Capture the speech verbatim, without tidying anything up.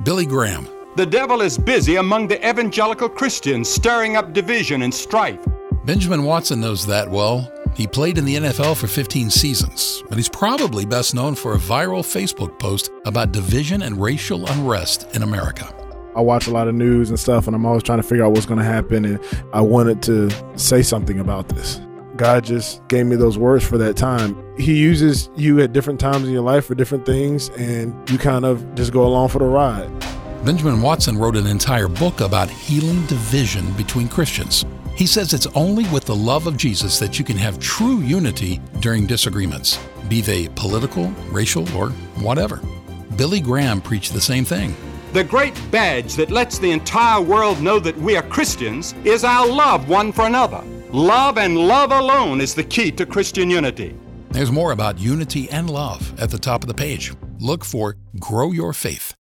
Billy Graham. The devil is busy among the evangelical Christians, stirring up division and strife. Benjamin Watson knows that well. He played in the N F L for fifteen seasons, but he's probably best known for a viral Facebook post about division and racial unrest in America. I watch a lot of news and stuff, and I'm always trying to figure out what's going to happen, and I wanted to say something about this. God just gave me those words for that time. He uses you at different times in your life for different things, and you kind of just go along for the ride. Benjamin Watson wrote an entire book about healing division between Christians. He says it's only with the love of Jesus that you can have true unity during disagreements, be they political, racial, or whatever. Billy Graham preached the same thing. The great badge that lets the entire world know that we are Christians is our love one for another. Love and love alone is the key to Christian unity. There's more about unity and love at the top of the page. Look for Grow Your Faith.